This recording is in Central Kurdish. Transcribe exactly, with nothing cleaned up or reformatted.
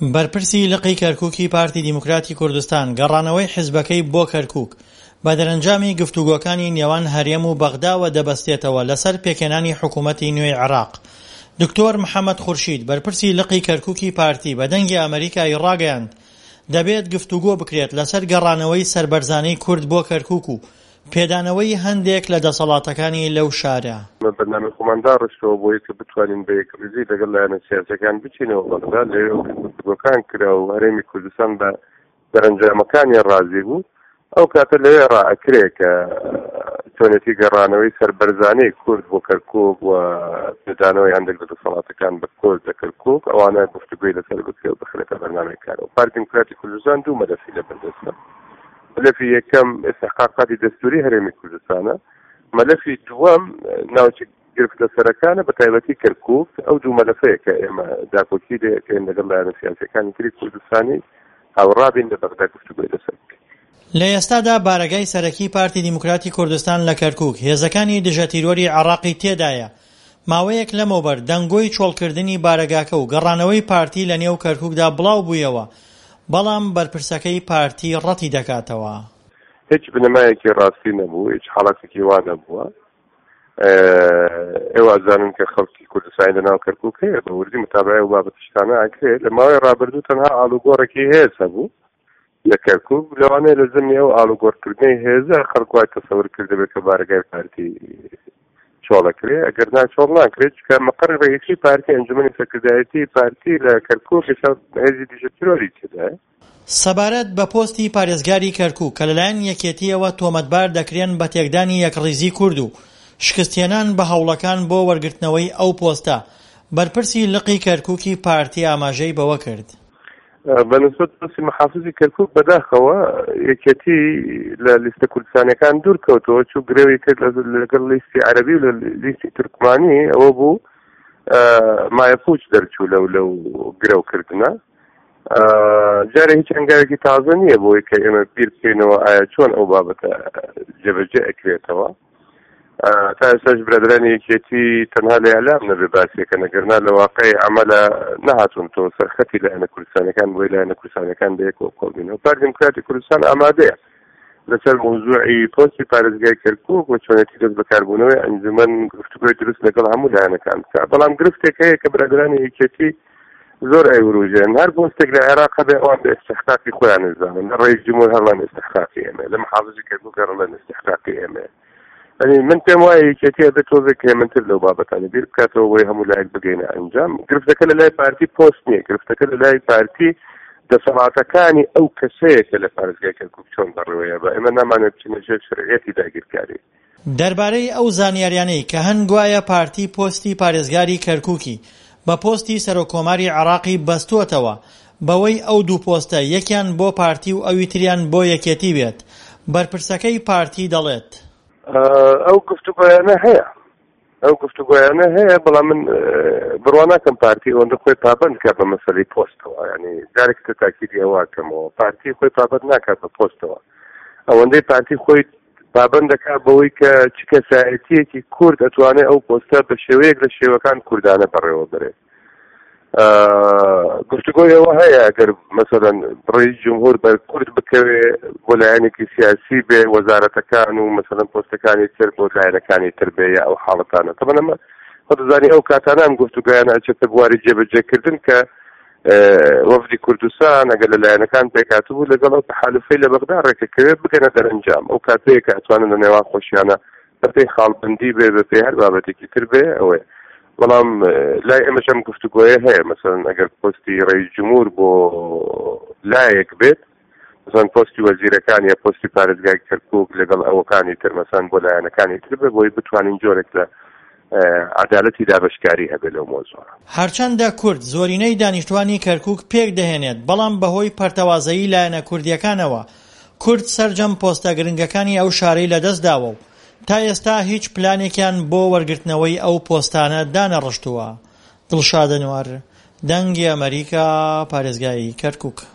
بەرپرسی لقی کەرکووکی پارتی دیموکراتی کوردستان گەڕانەوەی حیزبەکەی بۆ کەرکووک بە دەرەنجامی گفتوگۆکانی نێوان هەرێم و بەغداوە دەبەستێتەوە لەسەر پێکێنانی حکوومەتی نوێی عێراق. دکتۆر محەممەد خورشید بەرپرسی لقی کەرکووکی پارتی بە دەنگی ئەمریکای ڕاگەیاند دەبێت گفتوگۆ بکرێت لەسەر گەڕانەوەی سەربەرزانەی کورد بۆ کەرکووک و پێدانەوەی هەندێک لە دەسەڵاتەکانی لەو شارە. بەنامە خۆماندار ڕشتەوە بۆی کە بتوانین بە یەکڕێزی لەگەڵ لایەنە سیاسەکان بچینەوە بەغدا لەوێ گفتوگۆکان کرا و هەرێمی کوردستان بە دەرەنجامەکانی ڕازی بوو. ئەو کاتە لەوێ ڕائەکرێ کە چۆنێتی گەڕانەوەی سەربەرزانەی کورد بۆ کەرکووک و پێدانەوەی هەندێک لە دەسەڵاتەکان بە کورد لە کەرکووک ئەوانە گفتوگۆی لەسەر بکرێ و بخرێتە بەرنامەکانەوە. پارتی دیموکراتی کوردستان دوو مەلەفی لەبەردەستە. مەلەفی یەکەم ئستحقاقاتی دەستوری هەرێمی کوردستانە، مەلەفی دووەم ناوچە گرفتە سەرەکانە بە تایبەتی کەرکووک. ئەو دوو مەلەفەیە کە ئێمە داپۆکی دەکەین لەگەڵ لایەنە سیاسیەکانی تری کوردستانی هاوڕابین لە بەغدا گفتوگۆی لەسەر بکەین. لە ئێستادا بارگای سەرەکی پارتی دیموکراتی کوردستان لە کەرکووک هێزەکانی دژەتیرۆری عێراقی تێدایە. ماوەیەک لەمەوبەر دەنگۆی چۆڵکردنی بارگاکە و گەڕانەوەی پارتی لە نێو کەرکووکدا بڵاو بوویەوە، بەڵام بەرپرسەکەی پارتی ڕەتی دەکاتەوە. هیچ بنەمایەکی ڕاستی نەبوو، هیچ حاڵاتێکی وا نەبووە. ئێوە زانن کە خەڵکی کوردستانی لەناو کەرکووک هەیە بە وردی متابعە و بابەتشتانە ئاکرێت. لە ماوەی ڕابردوو تەنها ئاڵوگۆڕێکی هێز هەبوو لە کەرکووک، لەوانەیە لە زمانی ئەو ئاڵوگۆڕکردنەی هێزە خەڵک تەسەور کردبێت کە بارگای پارتی چۆڵەکرێ. ئەگەر ناچۆڵ ناکرێت کە مەقڕ ڕئیسی پارتی ئەنجومەنی سەرکردایەتی پارتی لە کەرکووک هێزی دژەتیرۆری تێدایە. سەبارەت بە پۆستی پارێزگاری کەرکووک کە لەلایەن یەکێتیەوە تۆمەتبار دەکرێن بە تێکدانی یەکڕیزی کورد و شکستێنان بە هەوڵەکان بۆ وەرگرتنەوەی ئەو پۆستە، بەرپرسی لقی کەرکووکی پارتی ئاماژەی بەوە کرد. بەنسبەت پۆستی محافزی کەرکووک بەداخەوە یەکێتی لە لیستە کوردستانیەکان دوور کەوتەوە، چوو گرێوی کرد لەگەڵ لیستی عەرەبی و لە لیستی تورکمانی. ئەوە بوو مایەپووچ دەرچوو لەو لەو گرێوکردنە. جارە هیچ ئەنگاوێکی تازە نییە بۆی کە ئێمە بیر بکەینەوە ئایا چۆن ئەو بابەتە جێبەجێ ئەکرێتەوە. تا ئێستاش برادرانی یەکێتی تەنها لە ئەعلام نەبێ باسیەکە، نەگەرنا لە واقعی عەمەلە نەهاتوونەوە سەرخەتی لایەنە کوردستانیەکان بۆی لایەنە کوردستانیەکان بەیەکەوە کۆبینەوە. پارتی دیموکراتی کوردستان ئامادەیە لەسەر موضوعی پۆستی پارێزگای کەرکووک و چۆنێتی دەست بەکاربوونەوەی ئەنجومەن گفتوگۆی دروست لەگەڵ هەموو لایەنەکان بکات. بەڵام گرفتێک هەیە کە برادرانی یەکێتی زۆر ئەیوروژێن، هەر پۆستێک لە عێراق هەبێ ئەوان بە ئستحقاقی خۆیان نزانن. لە ڕئیس جمهور هەڵەن ئستحقاقی ئێمە، لە محافزی کەرکووک هەڵەن ئستحقاقی ئێمە. يعني من تم واي كتير بتوزك من تلو بابا تاني بير كاتو وي هم لاعب بقينا انجام قرفت كل لاي بارتي بوستني قرفت كل لاي بارتي دسمعت كاني او كسيك اللي فارس جاي كركوك شون ضرويه با اما ما نتشنج شرعيتي داير كاري دربارەی ئەو زانیاریانەی کە هەنگوایە پارتی پۆستی پارێزگاری کەرکووکی بە پۆستی سەرۆکۆماری عێراقی بەستووەتەوە بەوەی ئەو دوو پۆستە یەکیان بۆ پارتی و ئەوی تریان بۆ یەکێتی بێت، بەرپرسەکەی پارتی دەڵێت ئەو گفتوگۆیانە هەیە ئەو گفتوگۆیانە هەیە بەڵام من بڕوا ناکەم پارتی ئەوەندە خۆی پابند کات بە مەسەلەی پۆستەوە. ینی جارێکتە تاکیدی ئەواکەمەوە پارتی خۆی پابند ناکات بە پۆستەوە، ئەوەندەی پارتی خۆی پابند دەکات بەوەی کە چ کەسایەتیەکی کورد ئەتوانێت ئەو پۆستە بە شێوەیەک لە شێوەکان کوردانە بەڕێوە بێت. گفتوگۆیەوە هەیە ئەگەر مەسەڵەن ڕئیس جمهور بە کورد بکەوێ بۆ لایەنێکی سیاسی بێ وەزارەتەکان و مەسەڵەن پۆستەکانی تر بۆ لایەنەکانی تر بێ یا ئەو حاڵەتانە. تەمەن ئەمە خۆدەزانی ئەو کاتانە ئەم گفتوگۆیانە ئەچێتە بواری جێبەجێکردن کە وەفدی کوردستان ئەگەر لە لایەنەکان پێکاتبوو لەگەڵ ئەو تەحالوفەی لە بەغدا ڕێکەکەوێت بکەنە دەرەنجام. ئەو کاتەیە کە ئەتوانن لە نێوان خۆشیانە بەپێی خاڵبندی بێ بەپێی هەر بابەتێکی تر بێ ئەوەیە. بەڵام لای ئێمەش ئەم گفتوگۆیە هەیە، مەسەڵەن ئەگەر پۆستی ڕئیس جمهور بۆ لایەک بێت، مەسەڵەن پۆستی وەزیرەکان یا پۆستی پارێزگای کەرکووک لەگەڵ ئەوەکانی تر مەسەڵەن بۆ لایەنەکانی تر بێ بۆی بتوانین جۆرێک لە عەدالەتی دابەشکاری هەبێت لەو مۆزوعە. هەرچەندە کورد زۆرینەی دانیشتوانی کەرکووک پێک دەهێنێت، بەڵام بەهۆی پەرتەوازایی لایەنە کوردیەکانەوە کورد سەرجەم پۆستە گرنگەکانی ئەو شارەی لەدەست داوە و تا ئێستا هیچ پلانێکیان بۆ وەرگرتنەوەی ئەو پۆستانە دانەڕشتووە. دڵشاد نوار، دەنگی ئەمریکا، پارێزگای کەرکووک.